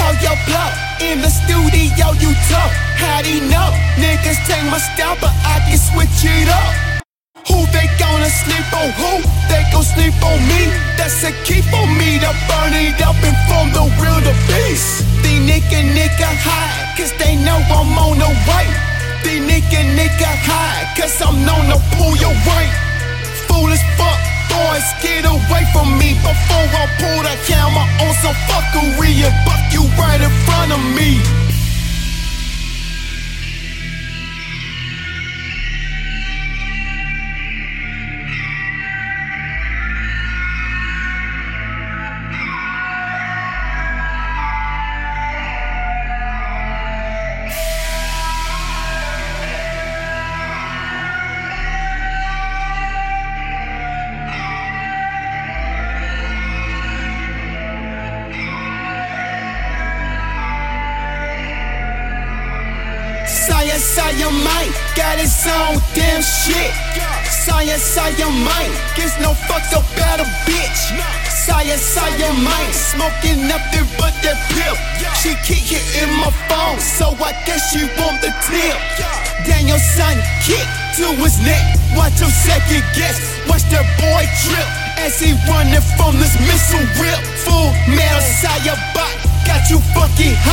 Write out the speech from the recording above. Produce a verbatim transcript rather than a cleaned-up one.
Call your bluff. In the studio, you talk. How'd he know? Niggas take my style, but I can switch it up. Who they gonna sleep on? Who they gon' sleep on me? That's a key for me to burn it up and form the real the beast. These nigga nigga high, cause they know I'm on the way. These nigga nigga high, cause I'm known to pull your weight. Fool as fuck, boys, get away from me before I pull the camera on some fuckery and buck you right in front of me. Science, science, mind, got its own damn shit. Science, science, mind, gives no fucks about a bitch. Science, science, mind, smoking nothing but that pill. She keep hitting my phone, so I guess she want the tip. Daniel son kick to his neck, watch him second guess. Watch that boy trip as he running from this missile whip. Full metal science bot, got you fucking high.